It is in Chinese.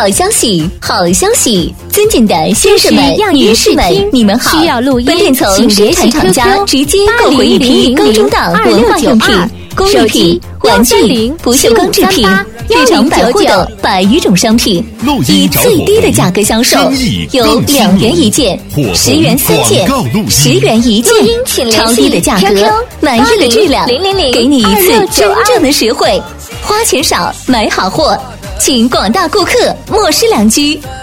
好消息，好消息！尊敬的先生们、女士们，你们好！ 需要录音， 本店从生产厂家直接购回一批高中档文化用品、工艺品、玩具、不锈钢制品、日常百货等100余种商品，以最低的价格销售，有2元一件、10元3件、10元1件，超低的价格，满意的质量，给你一次真正的实惠，花钱少买好货，请广大顾客莫失良机。